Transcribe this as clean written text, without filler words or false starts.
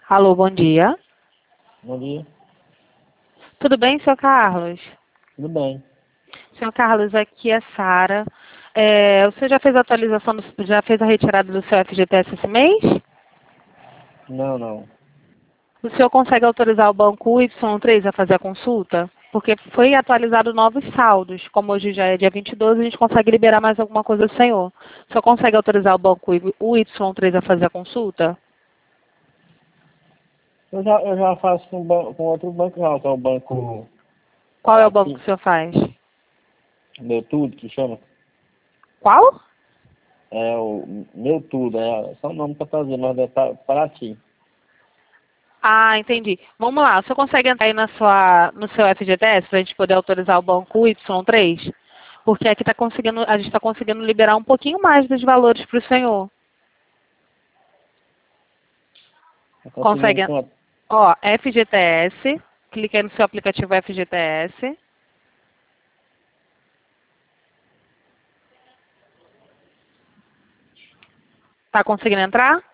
Alô, bom dia. Bom dia. Tudo bem, senhor Carlos? Tudo bem. Senhor Carlos, aqui é Sara. O senhor já fez a atualização, já fez a retirada do seu FGTS esse mês? Não. O senhor consegue autorizar o banco Y3 a fazer a consulta? Porque foi atualizado novos saldos. Como hoje já é dia 22, a gente consegue liberar mais alguma coisa do senhor. O senhor consegue autorizar o Y3 a fazer a consulta? Eu já faço com outro banco já, que é o banco Qual é o banco que aqui, o senhor faz? Meu Tudo, que chama. Qual? É o Meu Tudo, é só o nome para fazer, mas é para ti. Ah, entendi. Vamos lá, o senhor consegue entrar aí no seu FGTS para a gente poder autorizar o banco Y3? Porque aqui a gente está conseguindo liberar um pouquinho mais dos valores para o senhor. Tá conseguindo Consegue, quanto? ó, FGTS, clique aí no seu aplicativo FGTS. Tá conseguindo entrar?